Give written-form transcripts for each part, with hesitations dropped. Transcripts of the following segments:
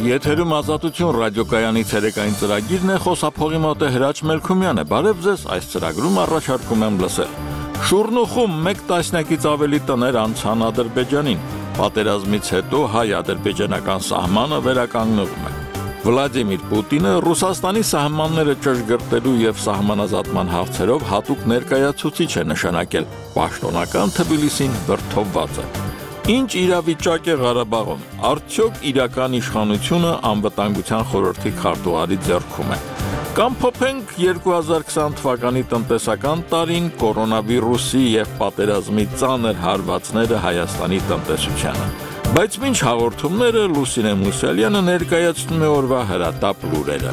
Եթերում Ազատություն ռադիոկայանի ցերեկային ծրագիրն է, խոսափողի մոտ է Հրաչ Մելքումյանը։ Բարև ձեզ, այս ծրագրում առաջարկում եմ լսել։ Շուռնուխում 1 տասնյակից ավելի տներ անցան Ադրբեջանին։ Պատերազմից հետո հայ-ադրբեջանական սահմանը վերականգնվում է։ Վլադիմիր Պուտինը Ռուսաստանի սահմանները ճշգրտելու եւ սահմանազատման հարցերով հատուկ ներկայացուցիչ է նշանակել։ Պաշտոնական Թբիլիսին վրդովված է։ Ինչ իրավիճակ է Ղարաբաղում, արդյոք իրական իշխանությունը անվտանգության խորհրդի քարտուղարի ձեռքում է։ Կամ փոփենք 2020 թվականի տնտեսական տարին կորոնավիրուսի եւ պատերազմի ծանր հարվածները Հայաստանի տնտեսությանը։ Բայց մինչ հաղորդումները Լուսինե Մուսալյանը ներկայացնում է օրվա հրատապ լուրերը։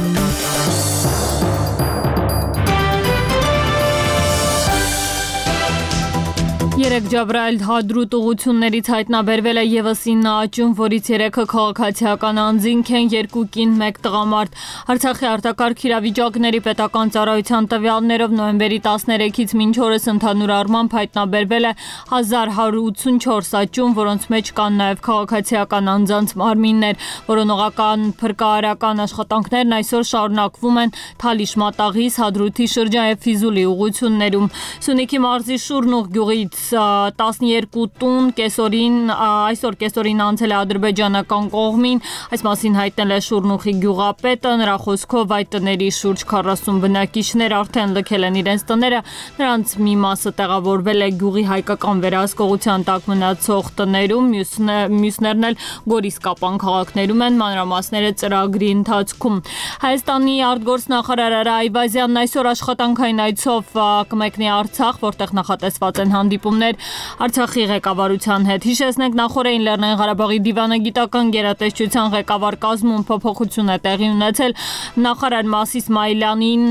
Երեք Ջաբրայել Հադրուտ ուղություններից հայտնաբերվել է ևս 9 աճում, որից 3-ը քաղաքացիական անձինք են, 2 կին, 1 տղամարդ։ Արցախի արտակարգ իրավիճակների պետական ծառայության տվյալներով նոյեմբերի 13-ից մինչ օրս ընդհանուր առմամբ հայտնաբերվել է 1184 աճում, որոնց մեջ կան նաև քաղաքացիական անձանց մարմիններ։ Որոնողական փրկարարական աշխատանքներն այսօր շարունակվում են Թալիշ Մատաղից, Հադրութի շրջան եւ Ֆիզուլի ուղություններում։ Սյունիքի մարզի Շուռնուխ գյուղից 12 տուն այսօր կեսօրին անցել է ադրբեջանական կողմին, այս մասին հայտնել է Շուռնուխի գյուղապետը, նրա խոսքով այդ տների շուրջ 40 բնակիչներ արդեն լքել են իրենց տները, նրանց մի մասը տեղավորվել է գյուղի հայկական վերահսկողության տակ մնացող տներում, մյուսներն էլ Գորիսկապան քաղաքներում են, մանրամասները ծրագրի ընթացքում։ Հայաստանի արտգործնախարար Արա Այվազյանն այսօր աշխատանքային այցով կմեկնի Արցախ, որտեղ նախատեսված են հանդիպումներ Արցախի ղեկավարության հետ։ Հիշեցնենք, նախորդին Լեռնային Ղարաբաղի դիվանագիտական գերատեսչության ղեկավար կազմում փոփոխություն է տեղի ունեցել։ Նախարար Մասիս Մայլյանին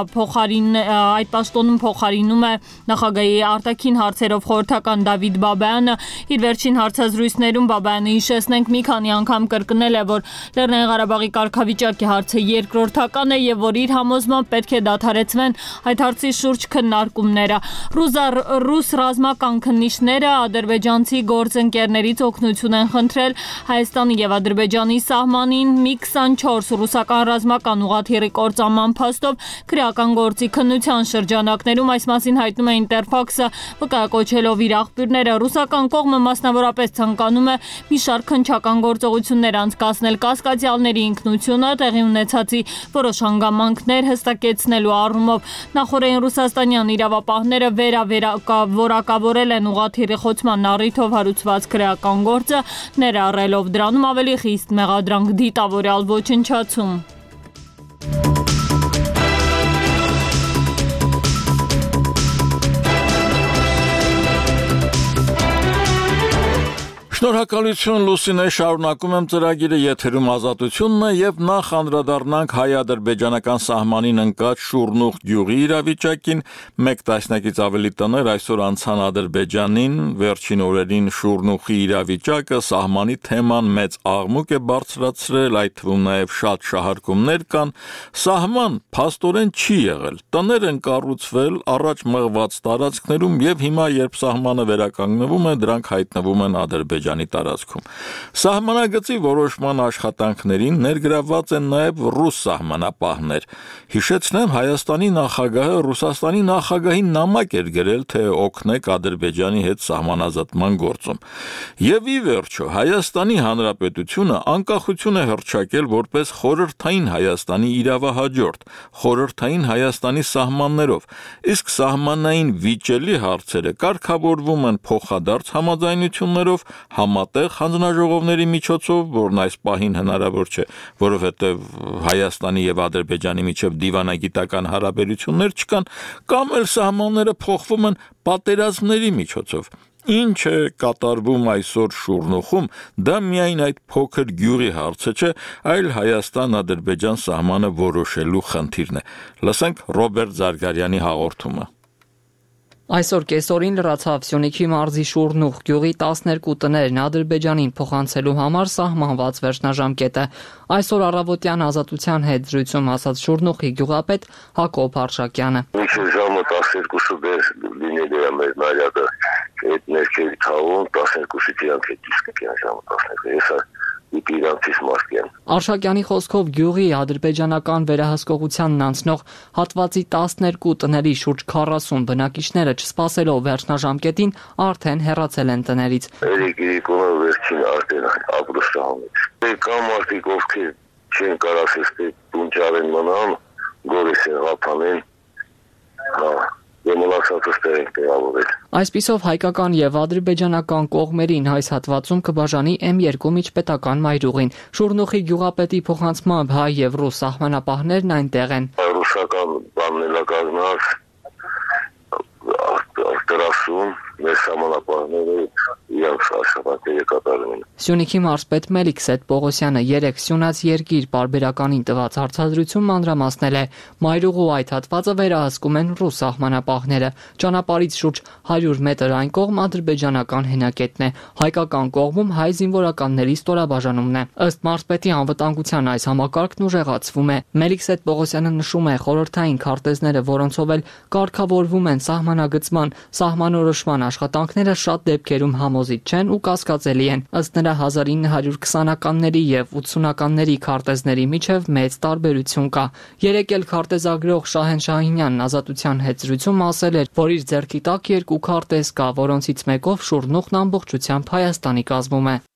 այդ պաշտոնում փոխարինում է նախագահի արտաքին հարցերով խորհրդական Դավիթ Բաբայանը։ Իր վերջին հարցազրույցներում Բաբայանը, հիշեցնենք, մի քանի անգամ կրկնել է, որ Լեռնային Ղարաբաղի կարգավիճակի հարցը երկրորդական է եւ որ իր համոզմամբ պետք է դադարեցվեն այդ հարցի շուրջ քննարկումները։ Ռուս ռազմական քննիչները ադրբեջանցի գործընկերներից օգնություն են խնդրել Հայաստանի եւ Ադրբեջանի սահմանին MiG-24 ռուսական ռազմական ուղղաթիռի կործանման փաստով քրեական գործի քննության շրջանակներում, այս մասին հայտնում է Ինտերֆաքսը, վկայակոչելով իր աղբյուրները։ Ռուսական կողմը մասնավորապես ցանկանում է մի շարք քննչական գործողություններ անցկացնել կասկածյալների ինքնությունը, տեղի ունեցածի որոշ հանգամանքներ հստակեցնելու առումով։ Նախորդին ռուսաստանյան իրավապահները որակավորել են ուղղաթիռի խոցման առիթով հարուցված քրեական գործը, ներառելով դրանում ավելի խիստ մեղադրանք դիտավորյալ ոչնչացում։ Շնորհակալություն Լուսինե, շարունակում եմ ծրագիրը, եթերում Ազատությունն է եւ նախ անդրադառնանք հայ-ադրբեջանական սահմանին ընկած Շուռնուխ գյուղի իրավիճակին։ 1 տասնյակից ավելի տներ այսօր անցան Ադրբեջանին, վերջին օրերին Շուռնուխի իրավիճակը սահմանի թեման մեծ աղմուկ է բարձրացրել, այդ թվում նաեւ շատ շահարկումներ կան։ Սահման փաստորեն չի եղել, տներ են կառուցվել առաջ մղված տարածքներում եւ հիմա երբ սահմանը վերականգնվում է, դրանք հայտնվում են Ադրբեջանի տարածքում։ Սահմանագծի որոշման աշխատանքներին ներգրավված են նաև ռուս սահմանապահներ։ Հիշեցնեմ, Հայաստանի նախագահը Ռուսաստանի նախագահին նամակ էր գրել, թե օգնեք Ադրբեջանի հետ սահմանազատման գործում։ Եվ ի վերջո, Հայաստանի Հանրապետությունը անկախություն է հռչակել որպես խորհրդային Հայաստանի իրավահաջորդ, խորհրդային Հայաստանի սահմաններով, իսկ սահմանային վիճելի հարցերը կարգավորվում են փոխադարձ համաձայնություններով համատեղ հանձնաժողովների միջոցով, որն այս պահին հնարավոր չէ, որովհետև Հայաստանի եւ Ադրբեջանի միջև դիվանագիտական հարաբերություններ չկան, կամ էլ սահմանները փոխվում են պատերազմների միջոցով։ Ինչ է կատարվում այսօր Շուռնուխում, դա միայն այդ փոքր գյուղի հարցը չէ, այլ Հայաստան-Ադրբեջան սահմանը որոշելու խնդիրն է։ Լսենք Ռոբերտ Զարգարյանի հաղորդումը։ Այսօր կեսօրին լրացավ Սյունիքի մարզի Շուռնուխ գյուղի 12 տներն Ադրբեջանին փոխանցելու համար սահմանված վերջնաժամկետը։ Այսօր առավոտյան Ազատության հետ զրույցում ասաց Շուռնուխի գյուղապետ Հակոբ Արշակյանը։ Մինչև ժամը 12-ը լինել է մեր նարյակը այդ ներքևի թավում, 12-ից իրանք հետ իսկ կան ժամը 12-ը։ Ես պիտի իրանցից մաշկեն։ Արշակյանի խոսքով գյուղի ադրբեջանական վերահսկողությանն անցնող հատվածի 12 տների շուրջ 40 բնակիչները չսպասելով վերջնաժամկետին արդեն հեռացել են տներից։ Երիկիրիկումը վերջին արդեն ապրուստահանից։ Կա մարդիկ, ովքեր չեն կարասեստի տունճարեն մնան, գորես են հապանեն, Դեմոնասացուս տերենք տեղավորել։ Այսպիսով հայկական եւ ադրբեջանական կողմերին այս հատվածում կբաժանի M2 միջպետական մայրուղին։ Շուրնուխի գյուղապետի փոխանցմամբ հայ եւ ռուս սահմանապահներն այնտեղ են։ Ռուսական բաննելակազմած արտերասում մեր սահմանապահները իրանց աշխատանքները կատարում են։ Սյունիքի մարզպետ Մելիքսետ Պողոսյանը երեկ Սյունած երկիր պարբերականին տված հարցազրույցում մանրամասնել է մայրուղու այդ հատվածը վերահսկում են ռուս սահմանապահները։ Ճանապարհից շուրջ 100 մետր այն կողմ ադրբեջանական հենակետն է, հայկական կողմում հայ զինվորականների ստորաբաժանումն է։ Ըստ մարզպետի անվտանգության այս համակարգն ուժեղացվում է։ Մելիքսետ Պողոսյանը նշում է խորհրդային քարտեզները, որոնցով էլ կարգավորվում են սահմանագծման, սահմանորոշման աշխատանքները շատ դեպքերում համոզիչ չեն ու կասկածելի են։ Ըստ նրա 1920-ականների եւ 80-ականների քարտեզների միջև մեծ տարբերություն կա։ Երեկ էլ քարտեզագրող Շահեն Շահինյանն Ազատության հետ զրույցում ասել էր, որ իր ձեռքի տակ 2 քարտեզ կա, որոնցից մեկով Շուրնուխն ամբողջությամբ Հայաստանի կազմում է։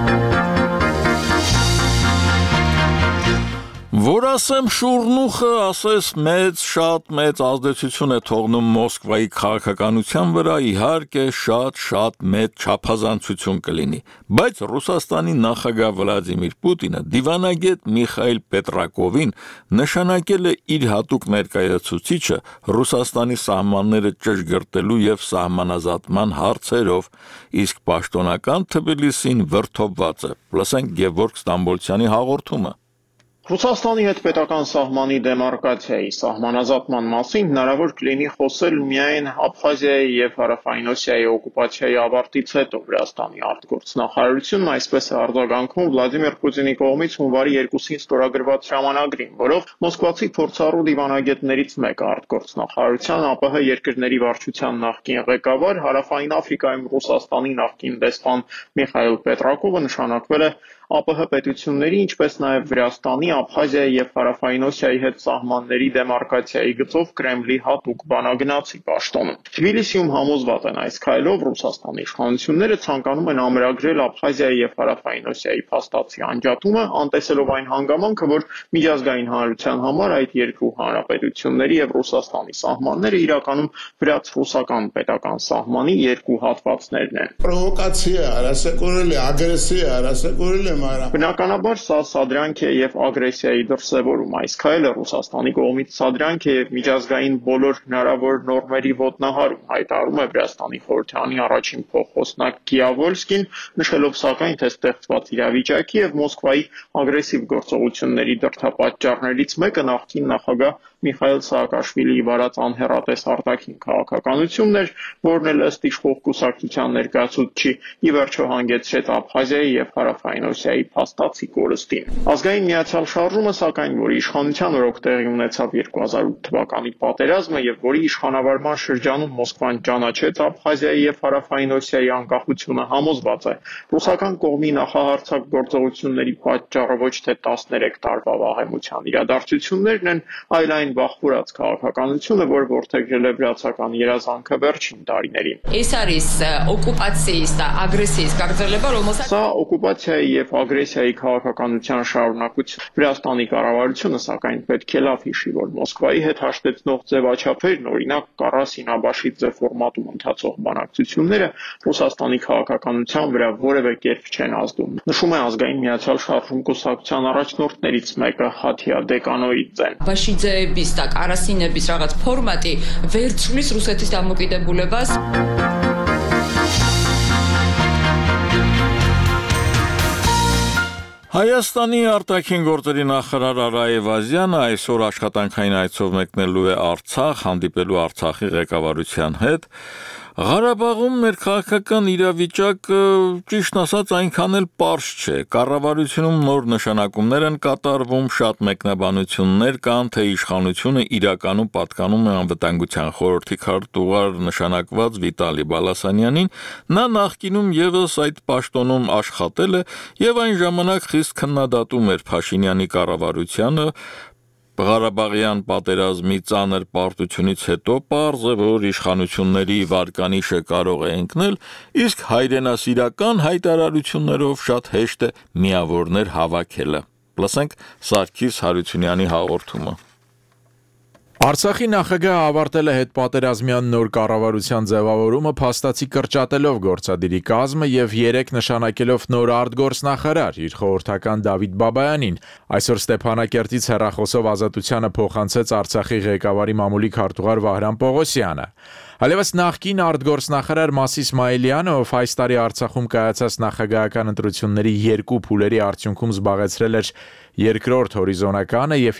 Որ ասեմ Շուրնուխը, ասես շատ մեծ ազդեցություն է թողնում Մոսկվայի քաղաքականության վրա, իհարկե շատ մեծ չափազանցություն կլինի, բայց Ռուսաստանի նախագահ Վլադիմիր Պուտինը դիվանագետ Միխայիլ Պետրակովին նշանակել է իր հատուկ ներկայացուցիչը Ռուսաստանի սահմանները ճշգրտելու եւ սահմանազատման հարցերով, իսկ պաշտոնական Թբիլիսին վրդովված է։ Լսենք Գևորգ Ստամբոլցյանի հաղորդումը։ Ռուսաստանի հետ պետական սահմանի դեմարկացիայի սահմանազատման մասին հնարավոր կլինի խոսել միայն Աբխազիայի եւ Հարավային Օսիայի օկուպացիայի ավարտից հետո Վրաստանի արտգործնախարարությունն այսպես է արձագանքում Վլադիմիր Պուտինի կողմից հունվարի 2-ին ստորագրված հրամանագրին, որով մոսկվացի փորձառու դիվանագետներից մեկը արտգործնախարարության ԱՊՀ երկրների վարչության նախկին ղեկավար Հարավային Աֆրիկայում Ռուսաստանի նախկին դեսպան Միխայիլ Պետրակովը նշանակվել է ԱՊՀ պետությունների, ինչպես նաև Վրաստանի, Աբխազիայի եւ Հարավային Օսիայի հետ սահմանների դեմարկացիայի գծով Կրեմլի հատուկ բանագնացի պաշտոնում։ Թբիլիսիում համոզված են այս քայլով Ռուսաստանի իշխանությունները ցանկանում են ամրագրել Աբխազիայի եւ Հարավային Օսիայի փաստացի անջատումը, անտեսելով այն հանգամանքը, որ միջազգային հանրության համար այդ երկու հանրապետությունների եւ Ռուսաստանի սահմանները իրականում վրաց-ռուսական պետական սահմանի երկու հատվածներն են։ Պրովոկացիա, արասեկորելի, ագրեսիա, արասեկորելի Բնականաբար սա սադրանք է եւ ագրեսիայի դրսեւորում։ Այս քայլը Ռուսաստանի կողմից սադրանք է եւ միջազգային բոլոր հնարավոր նորմերի ոտնահարում, հայտարարում է Վրաստանի խորհրդանի առաջին փոխոսնակ Գիավոլսկին, նշելով սակայն, թե ստեղծված իրավիճակի եւ Մոսկվայի ագրեսիվ գործողությունների դրդապատճառներից մեկը նախկին նախագահ Միխայիլ Սաակաշվիլիի վարած անհեռատես արտաքին քաղաքականությունն էր, որն էլ ըստ իշխող կուսակցության ներկայացուցչի ի վերջո հանգեցրեց Աբխազիայի եւ Հարավային Օսիայի փաստացի կորստին։ Ազգային միացյալ շարժումը, սակայն, որի իշխանության օրոք տեղի ունեցավ 2008 թվականի պատերազմը եւ որի իշխանավարման շրջանում Մոսկվան ճանաչեց Աբխազիայի եւ Հարավային Օսիայի անկախությունը, համոզված է ռուսական կողմի նախահարձակ գործողությունների պատճառը ոչ թե 13 տարվա վաղեմության իրադարձություններն են, այլ այն բախվորած քաղաքականությունը, որ որդեգրել է վրացական երազանքը վերջին տարիներին։ Սա օկուպացիայի եւ ագրեսիայի քաղաքականության շարունակություն։ Վրաստանի կառավարությունը, սակայն, պետք է լավ հիշի, որ Մոսկվայի հետ հաշտեցնող ձևաչափերն, օրինակ Կարասին-Աբաշիձե ֆորմատում ընթացող բանակցությունները Ռուսաստանի քաղաքականության վրա որևէ կերպ չեն ազդում։ Նշում է ազգային միացյալ շարժում կուսակցության առաջնորդներից մեկը Հաթիա Դեկանոիձեն։ Բաշիձեების, Կարասինების რაღაც ֆորմատի վերցրուց ռուսეთის დამოკიდებულებას Հայաստանի արտաքին գործերի նախարար Արայև Ազյանը այսօր աշխատանքային այցով մեկնելու է Արցախ, հանդիպելու Արցախի ղեկավարության հետ։ Ղարաբաղում ներքաղաքական իրավիճակը ճիշտ ասած այնքան էլ պարզ չէ։ Կառավարությունում նոր նշանակումներ են կատարվում, շատ մեկնաբանություններ կան, թե իշխանությունը իրականում պատկանում է անվտանգության խորհրդի քարտուղար նշանակված Վիտալի Բալասանյանին, նա նախկինում ևս այդ պաշտոնում աշխատել է եւ այն ժամանակ խիստ քննադատում էր Փաշինյանի կառավարությանը, Ղարաբաղյան պատերազմի ծանր պարտությունից հետո պարզ է, որ իշխանությունների վարկանիշը կարող է ընկնել, իսկ հայրենասիրական հայտարարություններով շատ հեշտ է միավորներ հավաքելը։ Լսենք Սարգիս Հարությունյանի հաղորդումը։ Արցախի նախագահը ավարտել է հետպատերազմյան նոր կառավարության ձևավորումը փաստացի կրճատելով գործադիրի կազմը եւ 3 նշանակելով նոր արտգործնախարար իր խորհրդական Դավիթ Բաբայանին։ Այսօր Ստեփանակերտից հեռախոսով Ազատությանը փոխանցեց Արցախի ղեկավարի մամուլի քարտուղար Վահրամ Պողոսյանը։ Հալևս նախկին արտգործնախարար Մաս Իսմայելյանը, ով այս տարի Արցախում կայացած նախագահական ընտրությունների 2 փուլերի արդյունքում զբաղեցրել էր երկրորդ հորիզոնականը եւ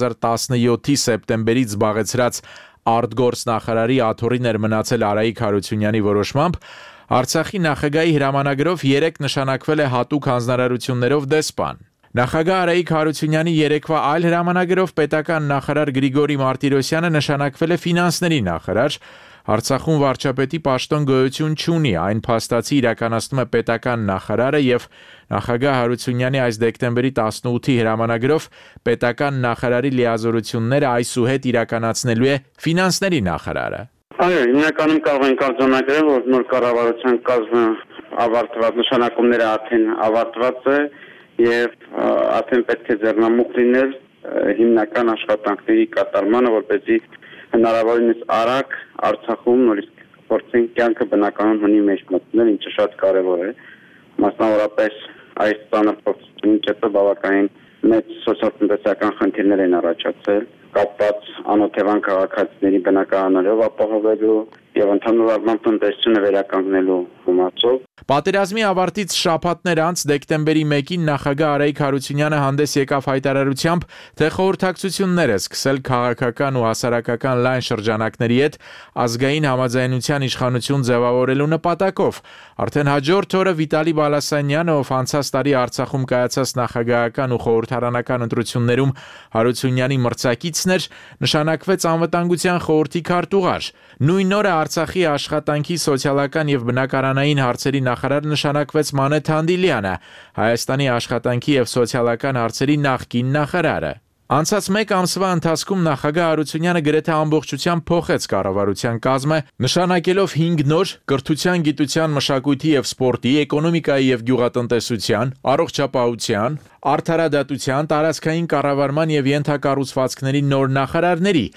2017-ի սեպտեմբերից զբաղեցրած արտգործնախարարի աթոռին էր մնացել Արայիկ Հարությունյանի որոշմամբ, Արցախի նախագահի հրամանագրով 3 նշանակվել է հատուկ հանձնարարություններով դեսպան։ Նախագահ Արայիկ Հարությունյանի երեկվա այլ հրամանագրով պետական նախարար Գրիգորի Մարտիրոսյանը նշանակվել է ֆինանսների նախարար։ Արցախում վարչապետի պաշտոն գոյություն չունի, այն փաստացի իրականացնում է պետական նախարարը եւ նախագահ Հարությունյանի այս դեկտեմբերի 18-ի հրամանագրով պետական նախարարի լիազորությունները այսուհետ իրականացնելու է ֆինանսների նախարարը։ Այո, հիմնականում կարող ենք արձանագրել, որ նոր կառավարության կազմը ավարտված նշանակումները արդեն ավարտված է եւ արդեն պետք է ձեռնամուխ լինել հիմնական աշխատանքների կատարմանը, որպեսզի հնարավորինս արագ Արցախում նորից փորձենք կյանքը բնականon հունի մեջ մտնել, ինչը շատ կարևոր է։ Մասնավորապես այս ծանր փորձությունից հետո բավականին մեծ սոցիալ-տնտեսական խնդիրներ են առաջացել, կապված անօթևան քաղաքացիների բնակարաններով ապահովելու եւ ընդհանուր առմամբ տնտեսությունը վերականգնելու գումարով։ Պատերազմի ավարտից շաբաթներ անց դեկտեմբերի 1-ին նախագահ Արայիկ Հարությունյանը հանդես եկավ հայտարարությամբ, թե խորհրդակցություններ է սկսել քաղաքական ու հասարակական լայն շրջանակների հետ ազգային համաձայնության իշխանություն ձևավորելու նպատակով։ Արդեն հաջորդ օրը Վիտալի Բալասանյանը, ով անցած տարի Արցախում կայացած նախագահական ու խորհրդարանական ընտրություններում Հարությունյանի մրցակիցն էր, նշանակվեց անվտանգության խորհրդի քարտուղար։ Նույն օրը Արցախի աշխատանքի, սոցիալական եւ բնակարանային հարցերի նախարար նշանակվեց Մանեթ Հանդիլյանը, Հայաստանի աշխատանքի եւ սոցիալական հարցերի նախկին նախարարը։ Անցած 1 ամսվա ընթացքում նախագահ Հարությունյանը գրեթե ամբողջությամբ փոխեց կառավարության կազմը, նշանակելով 5 նոր կրթության, գիտության, մշակույթի եւ սպորտի, էկոնոմիկայի եւ գյուղատնտեսության, առողջապահության, արդարադատության, տարածքային կառավարման եւ ենթակառուցվածքների նոր նախարարների։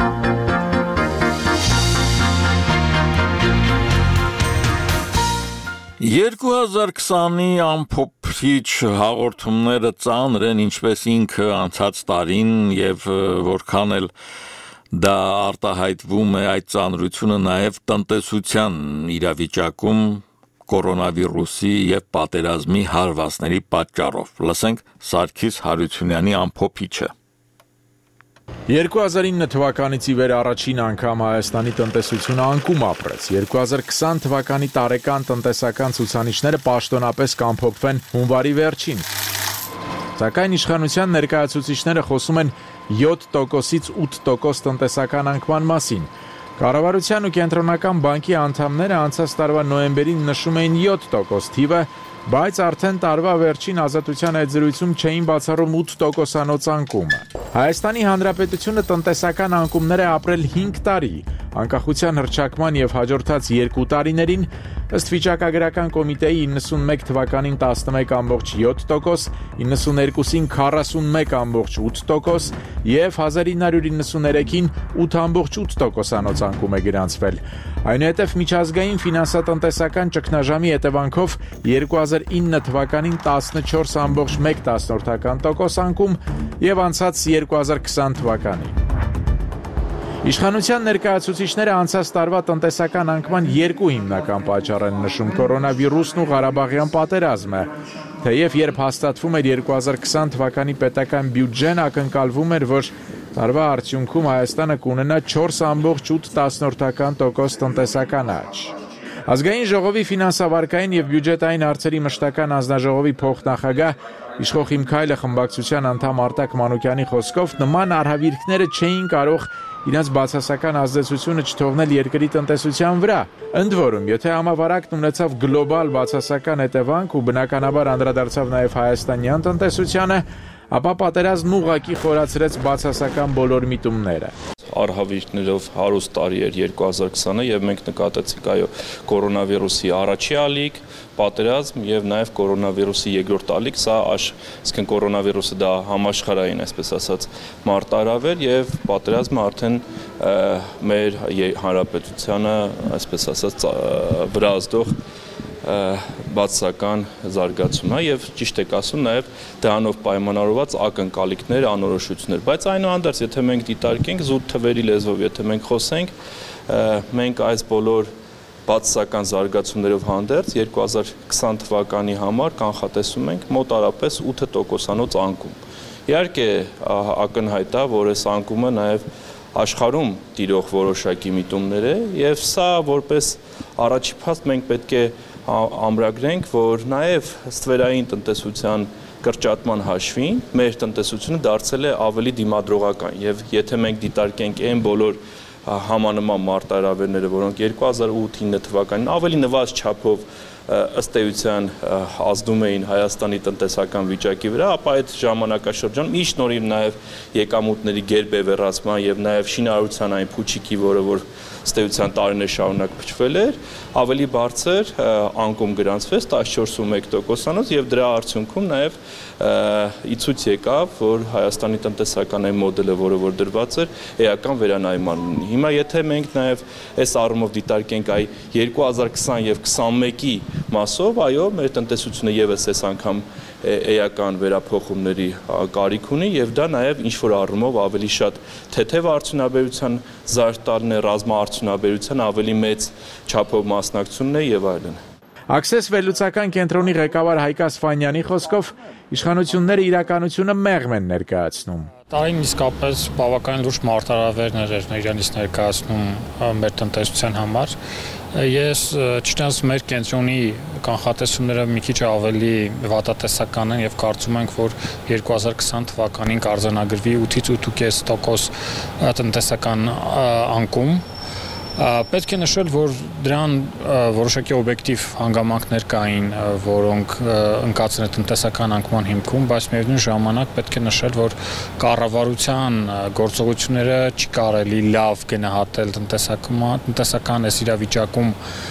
2020-ի ամփոփիչ հաղորդումները ծանր են, ինչպես ինքը անցած տարին եւ որքան էլ դա արտահայտվում է այդ ծանրությունը նաեւ տնտեսության իրավիճակում կորոնավիրուսի եւ պատերազմի հարվածների պատճառով։ Լսենք Սարգիս Հարությունյանի ամփոփիչը։ 2009 թվականից ի վեր առաջին անգամ Հայաստանի տնտեսությունը անկում ապրեց։ 2020 թվականի տարեկան տնտեսական ցուցանիշները պաշտոնապես կամփոփվեն հունվարի վերջին։ Սակայն իշխանության ներկայացուցիչները խոսում են 7%-ից 8% տնտեսական անկման մասին։ Կառավարության ու կենտրոնական բանկի անդամները անցած տարվա նոյեմբերին նշում էին 7% թիվը, բայց արդեն տարվա վերջին Ազատության այդ զրույցում չէին բացառում 8%-անոց անկումը։ Հայաստանի Հանրապետությունը տնտեսական անկումներ է ապրել 5 տարի, անկախության հռչակման եւ հաջորդած 2 տարիներին ըստ վիճակագրական կոմիտեի 91 թվականին 11.7%, 92-ին 41.8% եւ 1993-ին 8.8%-անոց անկում է գրանցվել։ Այնուհետև միջազգային ֆինանսատնտեսական ճգնաժամի հետևանքով 2009 թվականին 14.1% անկում եւ անցած 2020 թվականին։ Իշխանության ներկայացուցիչները անցած տարվա տնտեսական անկման 2 հիմնական պատճառ են նշում՝ կորոնավիրուսն ու Ղարաբաղյան պատերազմը։ Թեև երբ հաստատվում էր 2020 թվականի պետական բյուջեն, ակնկալվում էր, որ տարվա արդյունքում Հայաստանը կունենա 4.8% տնտեսական աճ։ Ազգային ժողովի ֆինանսավարկային եւ բյուջետային հարցերի մշտական հանձնաժողովի փոխնախագահ Իշխող Իմքայլը խմբակցության անդամ Արտակ Մանուկյանի խոսքով նման արհավիրքները չէին կարող իրենց բացասական ազդեցությունը չթողնել երկրի տնտեսության վրա։ Ընդ որում, եթե համավարակն ունեցավ գլոբալ բացասական հետևանք ու բնականաբար անդրադարձավ նաև հայաստանյան տնտեսությանը, ապա պատերազմն ուղղակի խորացրեց բացասական բոլոր միտումները։ Արհավիրքներով հարուստ տարի էր 2020-ը եւ մենք նկատեցինք կորոնավիրուսի առաջի ալիք, պատերազմ եւ նաեւ կորոնավիրուսի երկրորդ ալիք, սա այսինքն կորոնավիրուսը դա համաշխարհային, այսպես ասած, մարտահրավ էր եւ պատերազմը արդեն մեր հանրապետությանը, այսպես ասած, վրա ազդող բացասական զարգացում է եւ ճիշտ եք ասում նաեւ դրանով պայմանավորված ակնկալիքներ, անորոշություններ, բայց այնուհանդերձ եթե մենք դիտարկենք զուտ թվերի լեզվով, եթե մենք խոսենք, մենք այս բոլոր բացասական զարգացումներով հանդերձ 2020 թվականի համար կանխատեսում ենք մոտարապես 8%-անոց անկում։ Իհարկե ակնհայտ է, որ այս անկումը նաեւ աշխարհում տիրող որոշակի միտումներ է եւ սա որպես առաջի փաստ մենք պետք է ամրագրենք, որ նաև ստվերային տնտեսության կրճատման հաշվին մեր տնտեսությունը դարձել է ավելի դիմադրողական եւ եթե մենք դիտարկենք այն բոլոր համանման մարտահրավերները, որոնք 2008-9 թվականին ավելի նվազ չափով ըստ էության ազդում էին Հայաստանի տնտեսական վիճակի վրա, ապա այդ ժամանակաշրջանում ի շնորհիվ նաև եկամուտների գերբևեռացման եւ նաև շինարարության այն փուչիկի, որը որ ըստ էության տարիներ շարունակ փչվել էր, ավելի բարձր անկում գրանցվեց 14.1%-անոց եւ դրա արդյունքում նաև ի ցույց եկավ, որ Հայաստանի տնտեսական այն մոդելը, որը որ դրված էր, էական վերանայման ունի։ Հիմա եթե մենք նաև այս առումով դիտարկենք այ 2020 եւ 21-ի մասով, այո, մեր տնտեսությունը եւս այս անգամ էական վերափոխումների կարիք ունի եւ դա նաեւ ինչ որ առումով ավելի շատ թեթև արդյունաբերության զարգտալն է, ռազմաարդյունաբերության ավելի մեծ չափով մասնակցությունն է եւ այլն։ Աքսես վերլուծական կենտրոնի ղեկավար Հայկ Ասֆանյանի խոսքով իշխանությունները իրականությունը մեղմ են ներկայացնում։ Տարին իսկապես բավականին լուրջ մարտահրավերներ էր իրենից ներկայացնում մեր տնտեսության համար։ Ես չնայած մեր կենտրոնի կանխատեսումները մի քիչ ավելի վատատեսական են եւ կարծում ենք, որ 2020 թվականին կարձանագրվի 8.5% տնտեսական անկում։ Պետք է նշել, որ դրան որոշակի օբյեկտիվ հանգամանքներ կային, որոնք ընկածն է տնտեսական անկման հիմքում, բայց միևնույն ժամանակ պետք է նշել, որ կառավարության գործողությունները չի կարելի լավ գնահատել տնտեսական այս իրավիճակում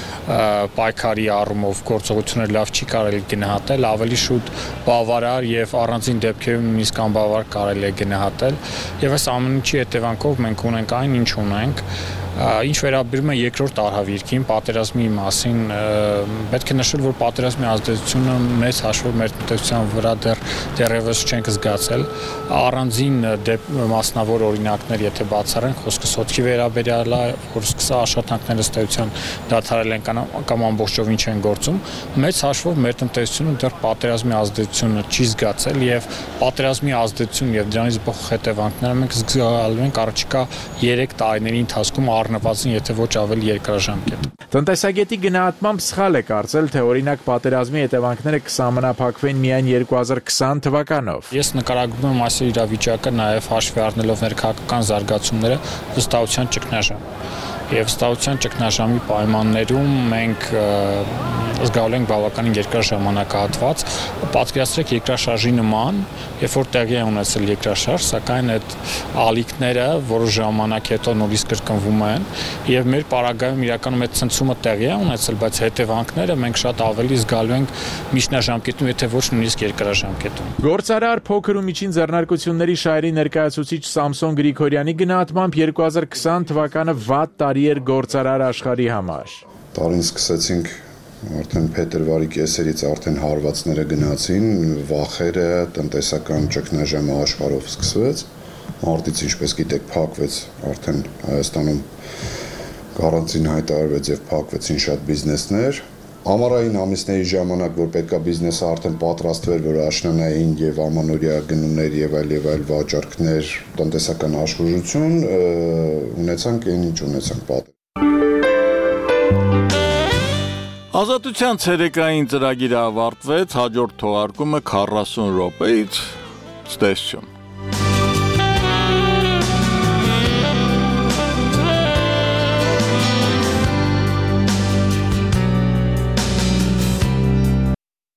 պայքարի առումով գործողությունները լավ չի կարելի գնահատել, ավելի շուտ բավարար եւ առանձին դեպքերում նույնիսկ անբավարար կարելի է գնահատել եւ այս ամեն ինչի հետևանքով մենք ունենք այն, ինչ ունենք։ Ինչ վերաբերում է երկրորդ արհավիրքին, պատերազմի մասին, պետք է նշել, որ պատերազմի ազդեցությունը մեծ հաշվով մեր տնտեսության վրա դեռևս չենք զգացել։ Առանձին մասնավոր օրինակներ, եթե բացառենք, խոսքը սոտքի վերաբերյալ է, որ սկսա աշխատանքները ըստ էության դադարել են կամ ամբողջովին չեն գործում, մեծ հաշվով մեր տնտեսությունը դեռ պատերազմի ազդեցությունը չի զգացել եւ պատերազմի ազդեցություն եւ դրանից բխող հետևանքները մենք զգալու ենք առաջիկա 3 տարիների ընթացքում առնվազն եթե ոչ ավելի երկարաժամկետ։ Տնտեսագետի գնահատմամբ սխալ է կարծել, թե օրինակ պատերազմի հետևանքները կսահմանափակվեն միայն 2020 թվականով։ Ես նկարագրում եմ այս իրավիճակը նաև հաշվի առնելով ներքաղաքական զարգացումները վստահության ճգնաժամ։ Եվ վստահության ճգնաժամի պայմաններում մենք զգալու ենք բավականին երկար ժամանակահատված, պատկերացրեք երկրաշարժի նման, երբ որ տեղի է ունեցել երկրաշարժ, սակայն այդ ալիքները որոշ ժամանակ հետո նորից կրկնվում են, եւ մեր պարագայում իրականում այդ ցնցումը տեղի է ունեցել, բայց հետևանքները մենք շատ ավելի զգալու ենք միջնաժամկետում, եթե ոչ նույնիսկ երկրաժամկետում։ Գործարար փոքր ու միջին ձեռնարկությունների շահերի ներկայացուցիչ Սամսոն Գրիգորյանի գնահատմամբ 2020 թվականը վատ տարի էր գործարար աշխարհի համար։ Տարին սկսեցինք արդեն փետրվարի կեսերից արդեն հարվածները գնացին, վախերը, տնտեսական ճգնաժամը աշխարհով սկսվեց։ Մարտից, ինչպես գիտեք, փակվեց արդեն Հայաստանում կարանտին հայտարարվեց եւ փակվեցին շատ բիզնեսներ, Ամառային ամիսների ժամանակ, որ պետքա բիզնեսը արդեն պատրաստվեր, որ աշնանային եւ ամանորյա գնումներ եւ այլ վաճառքներ, տնտեսական աշխուժություն, ունեցանք այն ինչ ունեցանք պատեր։ Ազատության ցերեկային ծրագիրը ավարտվեց, հաջորդ թողարկումը 40 րոպեից ստեսություն։